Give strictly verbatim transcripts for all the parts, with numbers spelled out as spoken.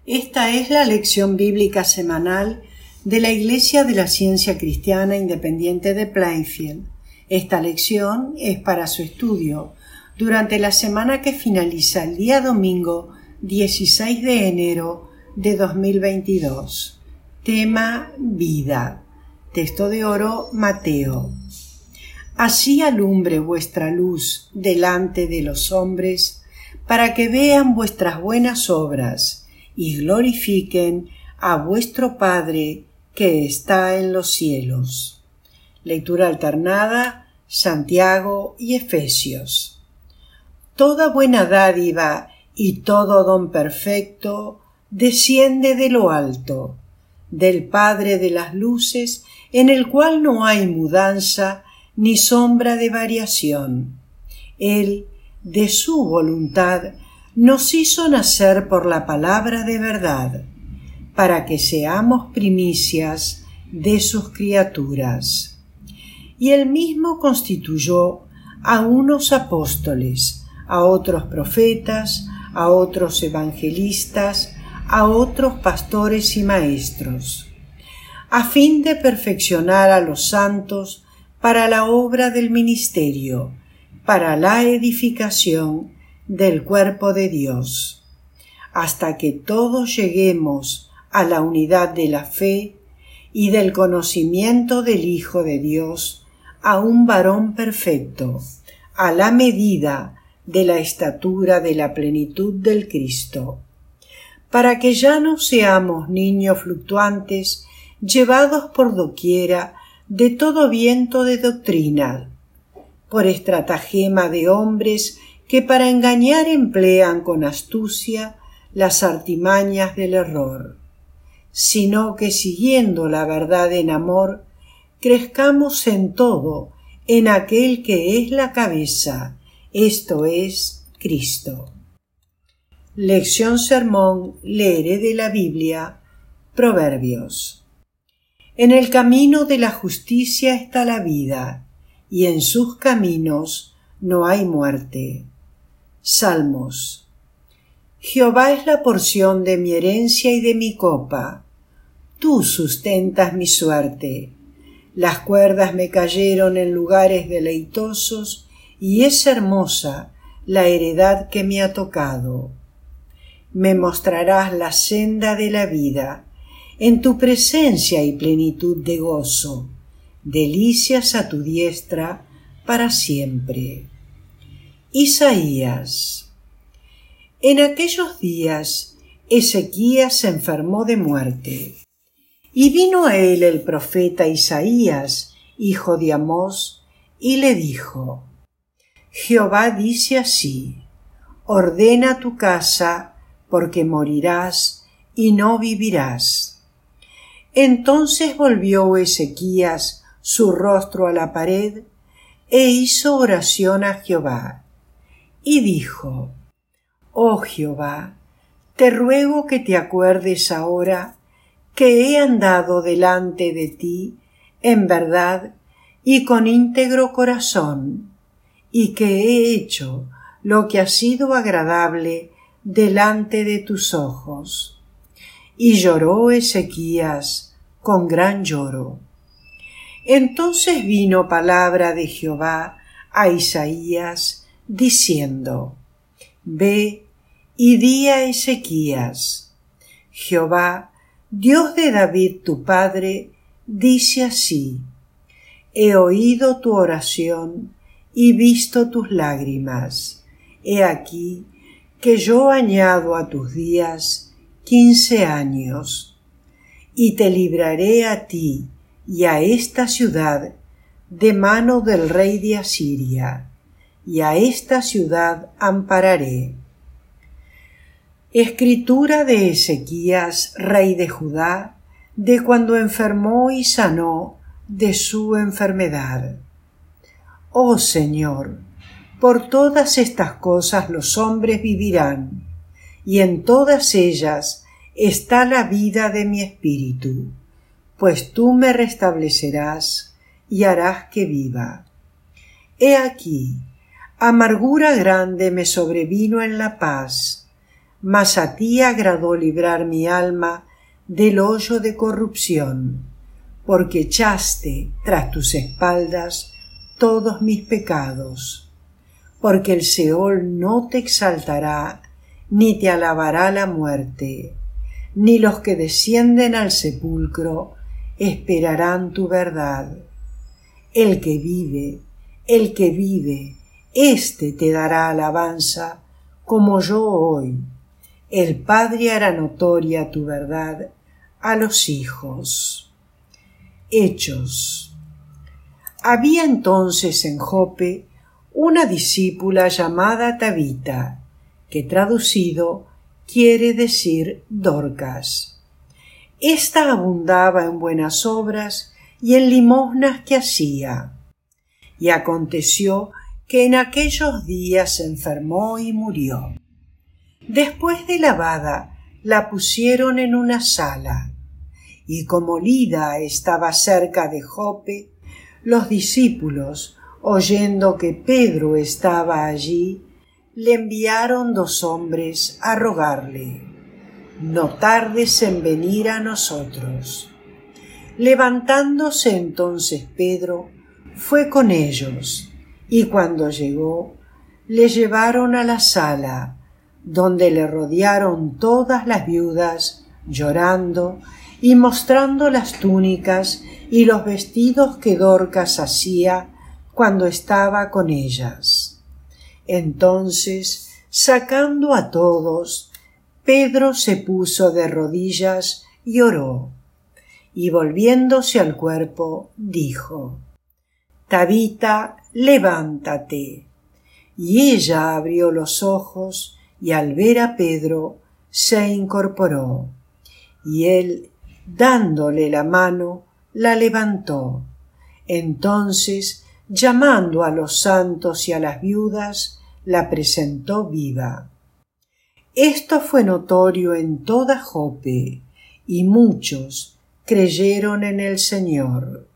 Esta es la lección bíblica semanal de la Iglesia de la Ciencia Cristiana Independiente de Plainfield. Esta lección es para su estudio durante la semana que finaliza el día domingo dieciséis de enero de dos mil veintidós. Tema: vida. Texto de oro: Mateo. Así alumbre vuestra luz delante de los hombres, para que vean vuestras buenas obras y glorifiquen a vuestro Padre que está en los cielos. Lectura alternada, Santiago y Efesios. Toda buena dádiva y todo don perfecto desciende de lo alto, del Padre de las luces, en el cual no hay mudanza ni sombra de variación. Él, de su voluntad, nos hizo nacer por la palabra de verdad, para que seamos primicias de sus criaturas. Y él mismo constituyó a unos apóstoles, a otros profetas, a otros evangelistas, a otros pastores y maestros, a fin de perfeccionar a los santos para la obra del ministerio, para la edificación del cuerpo de Dios, hasta que todos lleguemos a la unidad de la fe y del conocimiento del Hijo de Dios, a un varón perfecto, a la medida de la estatura de la plenitud del Cristo, para que ya no seamos niños fluctuantes, llevados por doquiera de todo viento de doctrina, por estratagema de hombres que para engañar emplean con astucia las artimañas del error, sino que siguiendo la verdad en amor, crezcamos en todo en aquel que es la cabeza, esto es Cristo. Lección sermón, leeré de la Biblia, Proverbios. En el camino de la justicia está la vida, y en sus caminos no hay muerte. Salmos. Jehová es la porción de mi herencia y de mi copa. Tú sustentas mi suerte. Las cuerdas me cayeron en lugares deleitosos, y es hermosa la heredad que me ha tocado. Me mostrarás la senda de la vida. En tu presencia y plenitud de gozo, delicias a tu diestra para siempre. Isaías. En aquellos días Ezequías se enfermó de muerte, y vino a él el profeta Isaías, hijo de Amós, y le dijo: Jehová dice así: ordena tu casa, porque morirás y no vivirás. Entonces volvió Ezequías su rostro a la pared e hizo oración a Jehová, y dijo: Oh Jehová, te ruego que te acuerdes ahora que he andado delante de ti en verdad y con íntegro corazón, y que he hecho lo que ha sido agradable delante de tus ojos. Y lloró Ezequías con gran lloro. Entonces vino palabra de Jehová a Isaías, diciendo: Ve y di a Ezequías: Jehová, Dios de David tu padre, dice así: He oído tu oración y visto tus lágrimas. He aquí que yo añado a tus días quince años, y te libraré a ti y a esta ciudad de mano del rey de Asiria, y a esta ciudad ampararé. Escritura de Ezequías, rey de Judá, de cuando enfermó y sanó de su enfermedad. Oh Señor, por todas estas cosas los hombres vivirán, y en todas ellas está la vida de mi espíritu, pues tú me restablecerás y harás que viva. He aquí, amargura grande me sobrevino en la paz, mas a ti agradó librar mi alma del hoyo de corrupción, porque echaste tras tus espaldas todos mis pecados. Porque el Seol no te exaltará, ni te alabará la muerte, ni los que descienden al sepulcro esperarán tu verdad. El que vive, el que vive, éste te dará alabanza, como yo hoy. El Padre hará notoria tu verdad a los hijos. Hechos. Había entonces en Jope una discípula llamada Tabita, que traducido quiere decir Dorcas. Esta abundaba en buenas obras y en limosnas que hacía. Y aconteció que en aquellos días se enfermó y murió. Después de lavada, la pusieron en una sala, y como Lida estaba cerca de Jope, los discípulos, oyendo que Pedro estaba allí, le enviaron dos hombres a rogarle: no tardes en venir a nosotros. Levantándose entonces Pedro, fue con ellos, y cuando llegó, le llevaron a la sala, donde le rodearon todas las viudas, llorando y mostrando las túnicas y los vestidos que Dorcas hacía cuando estaba con ellas. Entonces, sacando a todos, Pedro se puso de rodillas y oró, y volviéndose al cuerpo, dijo: Tabita, levántate. Y ella abrió los ojos, y al ver a Pedro, se incorporó. Y él, dándole la mano, la levantó. Entonces, llamando a los santos y a las viudas, la presentó viva. Esto fue notorio en toda Jope, y muchos creyeron en el Señor.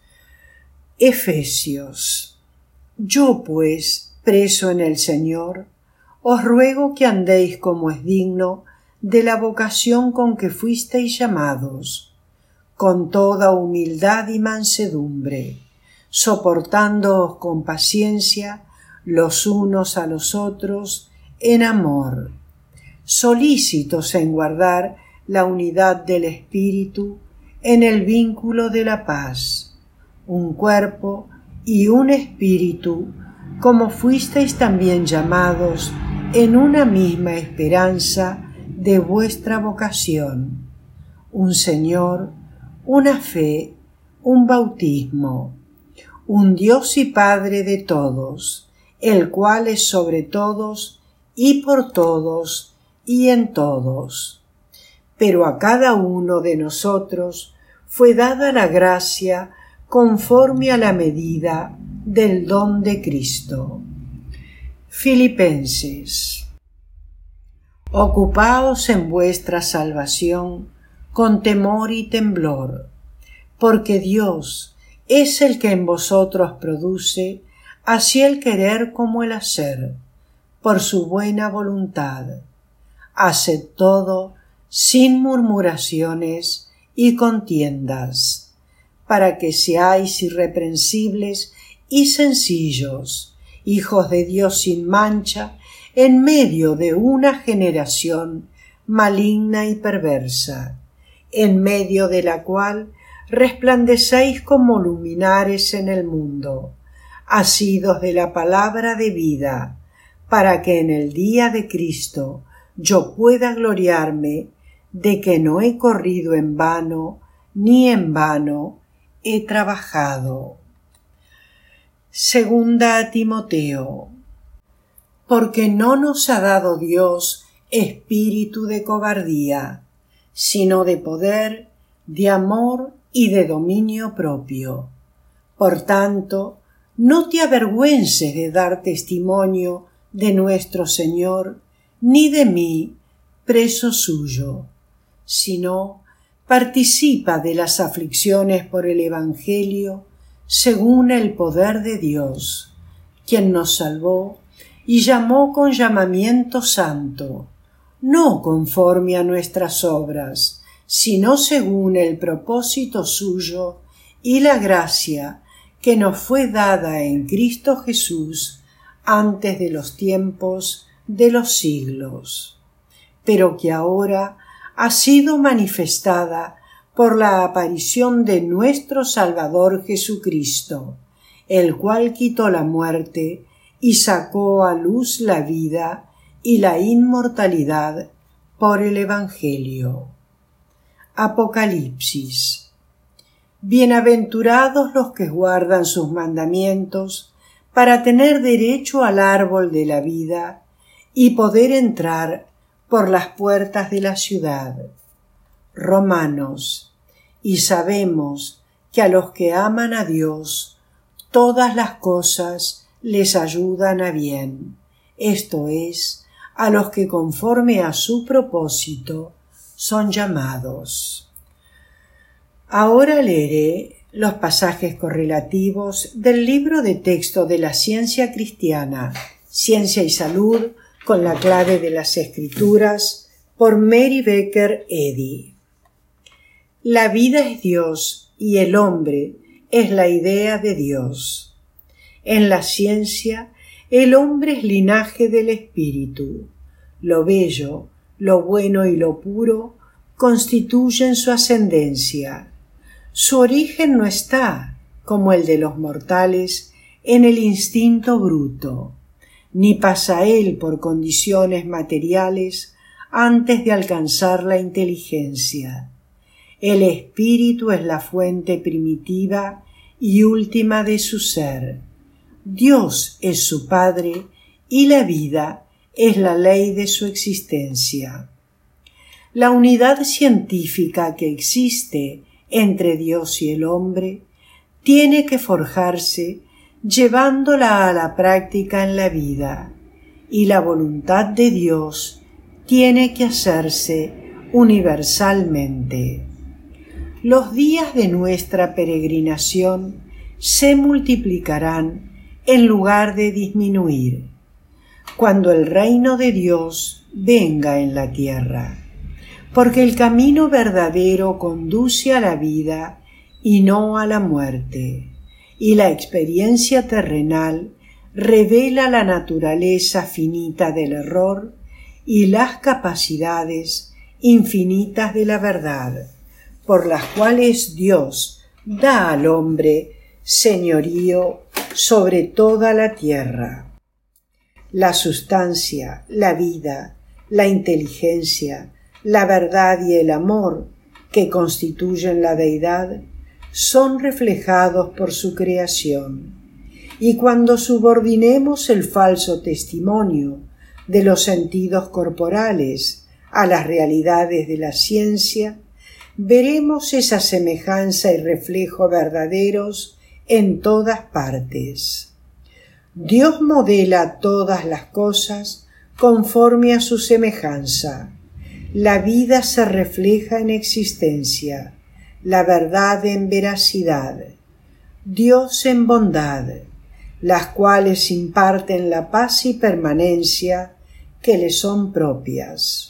Efesios. Yo, pues, preso en el Señor, os ruego que andéis como es digno de la vocación con que fuisteis llamados, con toda humildad y mansedumbre, soportándoos con paciencia los unos a los otros en amor, solícitos en guardar la unidad del Espíritu en el vínculo de la paz, un cuerpo y un espíritu, como fuisteis también llamados en una misma esperanza de vuestra vocación, un Señor, una fe, un bautismo, un Dios y Padre de todos, el cual es sobre todos y por todos y en todos. Pero a cada uno de nosotros fue dada la gracia conforme a la medida del don de Cristo. Filipenses. Ocupaos en vuestra salvación con temor y temblor, porque Dios es el que en vosotros produce así el querer como el hacer, por su buena voluntad. Haced todo sin murmuraciones y contiendas, para que seáis irreprensibles y sencillos, hijos de Dios sin mancha, en medio de una generación maligna y perversa, en medio de la cual resplandecéis como luminares en el mundo, asidos de la palabra de vida, para que en el día de Cristo yo pueda gloriarme de que no he corrido en vano, ni en vano he trabajado. Segunda a Timoteo. Porque no nos ha dado Dios espíritu de cobardía, sino de poder, de amor y de dominio propio. Por tanto, no te avergüences de dar testimonio de nuestro Señor, ni de mí, preso suyo, sino participa de las aflicciones por el Evangelio según el poder de Dios, quien nos salvó y llamó con llamamiento santo, no conforme a nuestras obras, sino según el propósito suyo y la gracia que nos fue dada en Cristo Jesús antes de los tiempos de los siglos, pero que ahora ha sido manifestada por la aparición de nuestro Salvador Jesucristo, el cual quitó la muerte y sacó a luz la vida y la inmortalidad por el Evangelio. Apocalipsis. Bienaventurados los que guardan sus mandamientos para tener derecho al árbol de la vida y poder entrar por las puertas de la ciudad. Romanos. Y sabemos que a los que aman a Dios, todas las cosas les ayudan a bien, esto es, a los que conforme a su propósito son llamados. Ahora leeré los pasajes correlativos del libro de texto de la ciencia cristiana, Ciencia y Salud, con la clave de las Escrituras, por Mary Baker Eddy. La vida es Dios y el hombre es la idea de Dios. En la ciencia, el hombre es linaje del espíritu. Lo bello, lo bueno y lo puro constituyen su ascendencia. Su origen no está, como el de los mortales, en el instinto bruto, ni pasa él por condiciones materiales antes de alcanzar la inteligencia. El espíritu es la fuente primitiva y última de su ser. Dios es su Padre y la vida es la ley de su existencia. La unidad científica que existe entre Dios y el hombre tiene que forjarse llevándola a la práctica en la vida, y la voluntad de Dios tiene que hacerse universalmente. Los días de nuestra peregrinación se multiplicarán en lugar de disminuir, cuando el reino de Dios venga en la tierra, porque el camino verdadero conduce a la vida y no a la muerte, y la experiencia terrenal revela la naturaleza finita del error y las capacidades infinitas de la verdad, por las cuales Dios da al hombre señorío sobre toda la tierra. La sustancia, la vida, la inteligencia, la verdad y el amor que constituyen la deidad son reflejados por su creación, y cuando subordinemos el falso testimonio de los sentidos corporales a las realidades de la ciencia, veremos esa semejanza y reflejo verdaderos en todas partes. Dios modela todas las cosas conforme a su semejanza. La vida se refleja en existencia, la verdad en veracidad, Dios en bondad, las cuales imparten la paz y permanencia que le son propias.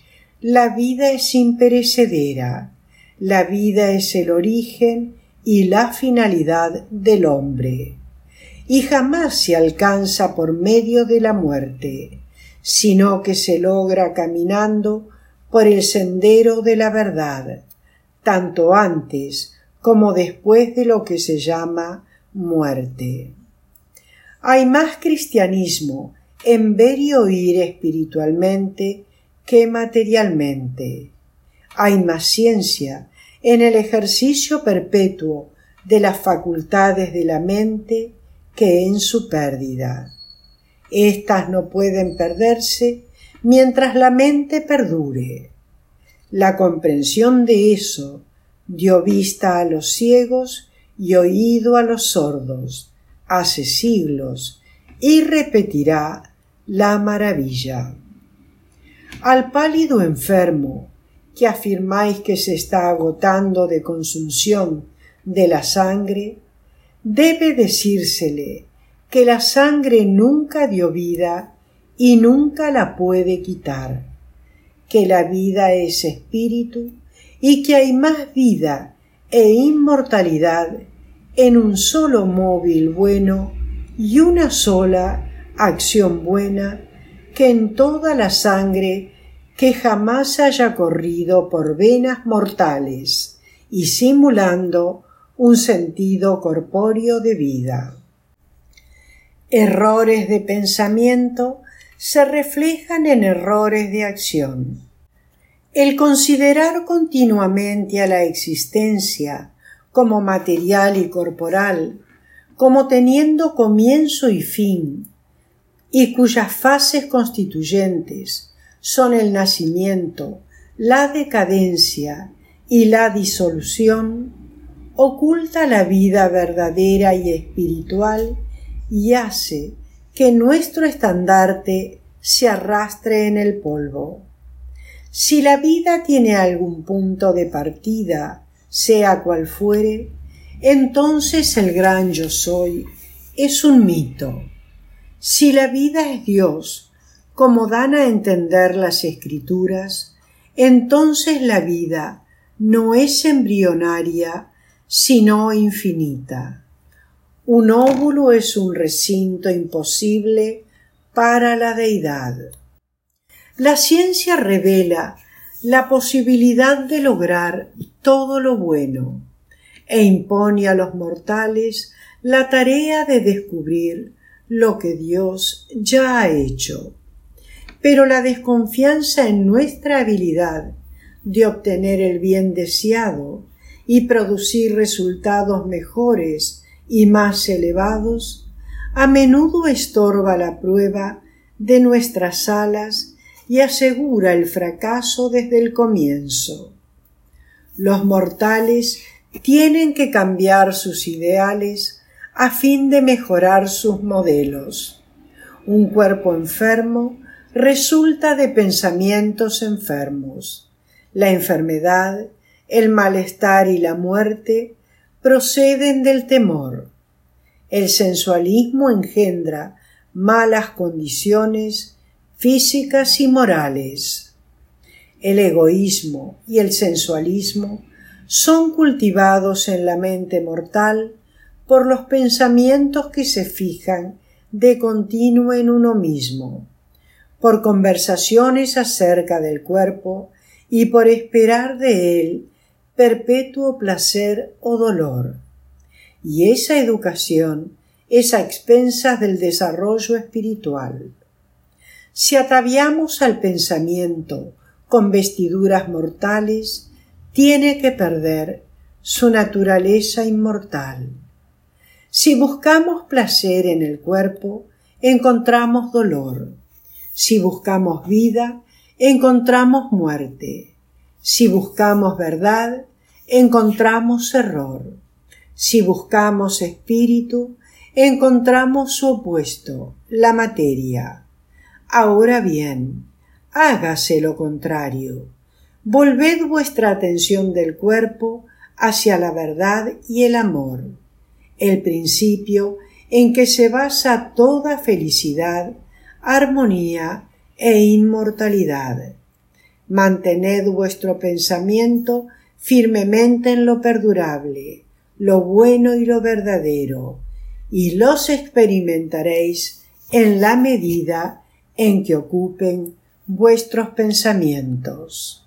La vida es imperecedera, la vida es el origen y la finalidad del hombre, y jamás se alcanza por medio de la muerte, sino que se logra caminando por el sendero de la verdad, tanto antes como después de lo que se llama muerte. Hay más cristianismo en ver y oír espiritualmente que materialmente. Hay más ciencia en el ejercicio perpetuo de las facultades de la mente que en su pérdida. Estas no pueden perderse mientras la mente perdure. La comprensión de eso dio vista a los ciegos y oído a los sordos hace siglos y repetirá la maravilla. Al pálido enfermo, que afirmáis que se está agotando de consunción de la sangre, debe decírsele que la sangre nunca dio vida y nunca la puede quitar, que la vida es espíritu y que hay más vida e inmortalidad en un solo móvil bueno y una sola acción buena que en toda la sangre que jamás haya corrido por venas mortales y simulando un sentido corpóreo de vida. Errores de pensamiento se reflejan en errores de acción. El considerar continuamente a la existencia como material y corporal, como teniendo comienzo y fin, y cuyas fases constituyentes son el nacimiento, la decadencia y la disolución, oculta la vida verdadera y espiritual y hace que nuestro estandarte se arrastre en el polvo. Si la vida tiene algún punto de partida, sea cual fuere, entonces el gran yo soy es un mito. Si la vida es Dios, como dan a entender las Escrituras, entonces la vida no es embrionaria, sino infinita. Un óvulo es un recinto imposible para la deidad. La ciencia revela la posibilidad de lograr todo lo bueno e impone a los mortales la tarea de descubrir lo que Dios ya ha hecho. Pero la desconfianza en nuestra habilidad de obtener el bien deseado y producir resultados mejores y más elevados, a menudo estorba la prueba de nuestras alas y asegura el fracaso desde el comienzo. Los mortales tienen que cambiar sus ideales a fin de mejorar sus modelos. Un cuerpo enfermo resulta de pensamientos enfermos. La enfermedad, el malestar y la muerte proceden del temor. El sensualismo engendra malas condiciones físicas y morales. El egoísmo y el sensualismo son cultivados en la mente mortal por los pensamientos que se fijan de continuo en uno mismo, por conversaciones acerca del cuerpo y por esperar de él perpetuo placer o dolor. Y esa educación es a expensas del desarrollo espiritual. Si ataviamos al pensamiento con vestiduras mortales, tiene que perder su naturaleza inmortal. Si buscamos placer en el cuerpo, encontramos dolor. Si buscamos vida, encontramos muerte. Si buscamos verdad, encontramos error. Si buscamos espíritu, encontramos su opuesto, la materia. Ahora bien, hágase lo contrario. Volved vuestra atención del cuerpo hacia la verdad y el amor, el principio en que se basa toda felicidad, armonía e inmortalidad. Mantened vuestro pensamiento firmemente en lo perdurable, lo bueno y lo verdadero, y los experimentaréis en la medida en que ocupen vuestros pensamientos.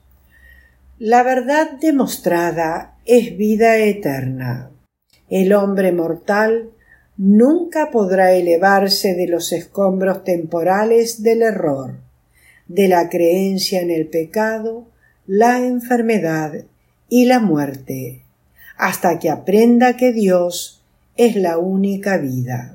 La verdad demostrada es vida eterna. El hombre mortal nunca podrá elevarse de los escombros temporales del error, de la creencia en el pecado, la enfermedad y la muerte, hasta que aprenda que Dios es la única vida.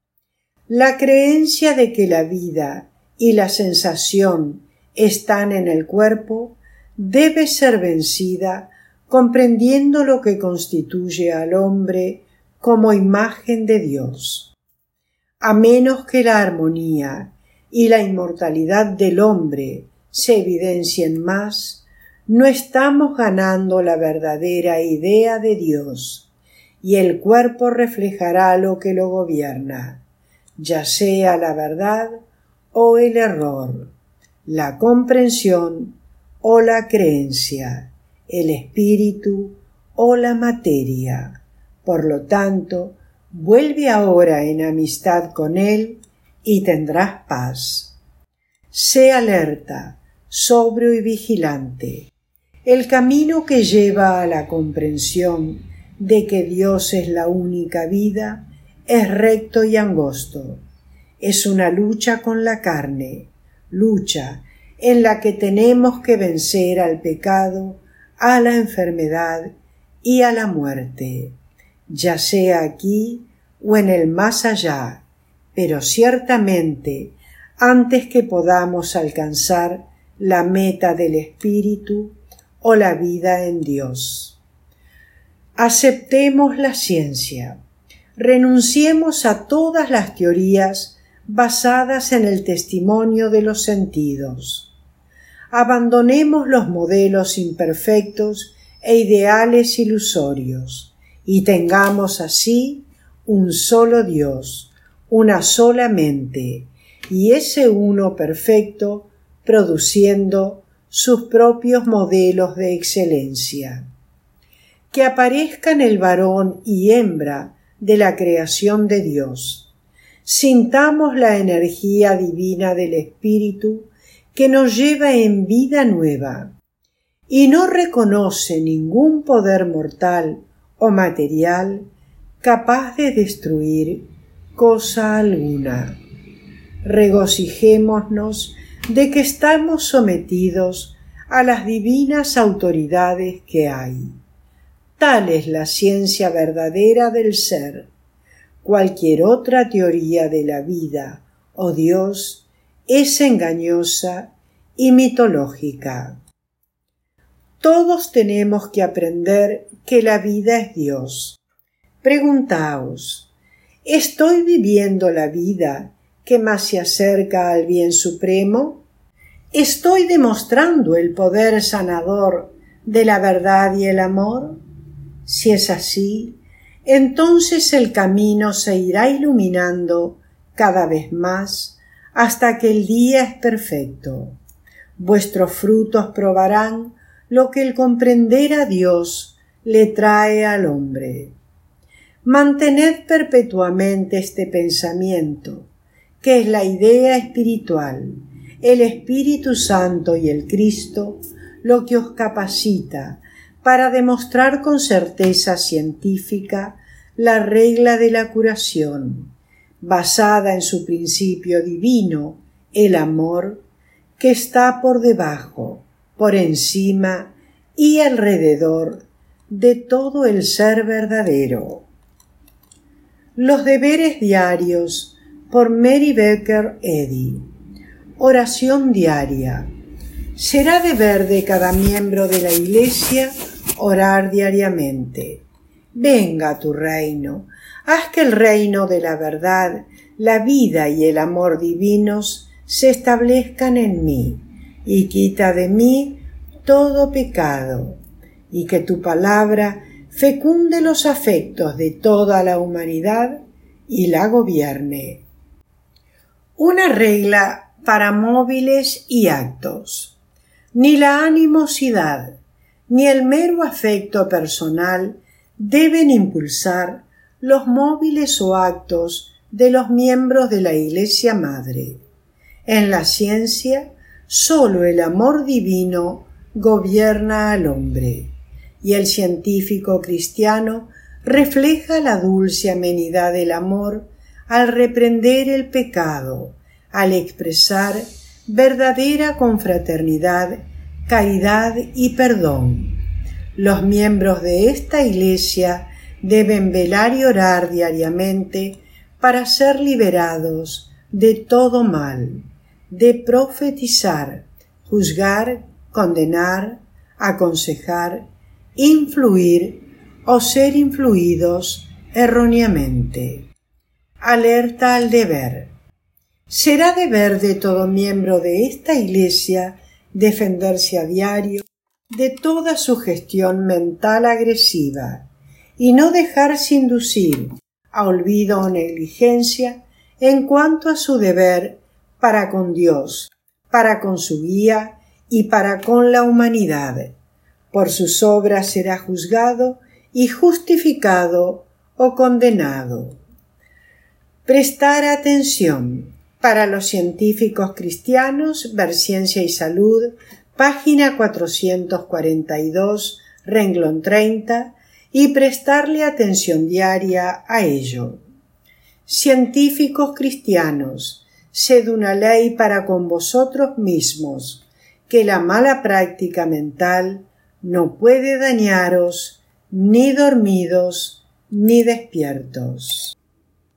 La creencia de que la vida y la sensación están en el cuerpo debe ser vencida comprendiendo lo que constituye al hombre como imagen de Dios. A menos que la armonía y la inmortalidad del hombre se evidencien más, no estamos ganando la verdadera idea de Dios, y el cuerpo reflejará lo que lo gobierna, ya sea la verdad o el error, la comprensión o la creencia, el espíritu o la materia. Por lo tanto, vuelve ahora en amistad con Él y tendrás paz. Sé alerta, sobrio y vigilante. El camino que lleva a la comprensión de que Dios es la única vida es recto y angosto. Es una lucha con la carne, lucha en la que tenemos que vencer al pecado, a la enfermedad y a la muerte, ya sea aquí o en el más allá, pero ciertamente antes que podamos alcanzar la meta del espíritu o la vida en Dios. Aceptemos la ciencia, renunciemos a todas las teorías basadas en el testimonio de los sentidos. Abandonemos los modelos imperfectos e ideales ilusorios y tengamos así un solo Dios, una sola mente, y ese uno perfecto produciendo sus propios modelos de excelencia. Que aparezcan el varón y hembra de la creación de Dios. Sintamos la energía divina del Espíritu que nos lleva en vida nueva y no reconoce ningún poder mortal o material capaz de destruir cosa alguna. Regocijémonos de que estamos sometidos a las divinas autoridades que hay. Tal es la ciencia verdadera del ser. Cualquier otra teoría de la vida o Dios es engañosa y mitológica. Todos tenemos que aprender que la vida es Dios. Preguntaos, ¿estoy viviendo la vida que más se acerca al bien supremo? ¿Estoy demostrando el poder sanador de la verdad y el amor? Si es así, entonces el camino se irá iluminando cada vez más hasta que el día es perfecto. Vuestros frutos probarán lo que el comprender a Dios le trae al hombre. Mantened perpetuamente este pensamiento, que es la idea espiritual, el Espíritu Santo y el Cristo, lo que os capacita para demostrar con certeza científica la regla de la curación, basada en su principio divino, el amor, que está por debajo, por encima y alrededor de todo el ser verdadero. Los deberes diarios por Mary Baker Eddy. Oración diaria. Será deber de cada miembro de la Iglesia orar diariamente. Venga tu reino, haz que el reino de la verdad, la vida y el amor divinos se establezcan en mí, y quita de mí todo pecado, y que tu palabra fecunde los afectos de toda la humanidad y la gobierne. Una regla para móviles y actos. Ni la animosidad ni el mero afecto personal deben impulsar los móviles o actos de los miembros de la Iglesia Madre. En la ciencia, sólo el amor divino gobierna al hombre, y el científico cristiano refleja la dulce amenidad del amor al reprender el pecado, al expresar verdadera confraternidad, caridad y perdón. Los miembros de esta Iglesia deben velar y orar diariamente para ser liberados de todo mal, de profetizar, juzgar, condenar, aconsejar, influir o ser influidos erróneamente. Alerta al deber. Será deber de todo miembro de esta Iglesia defenderse a diario de toda sugestión mental agresiva y no dejarse inducir a olvido o negligencia en cuanto a su deber para con Dios, para con su guía y para con la humanidad. Por sus obras será juzgado y justificado o condenado. Prestar atención. Para los científicos cristianos, Ver Ciencia y Salud, página cuatrocientos cuarenta y dos, renglón treinta, y prestarle atención diaria a ello. Científicos cristianos, sed una ley para con vosotros mismos, que la mala práctica mental no puede dañaros ni dormidos ni despiertos.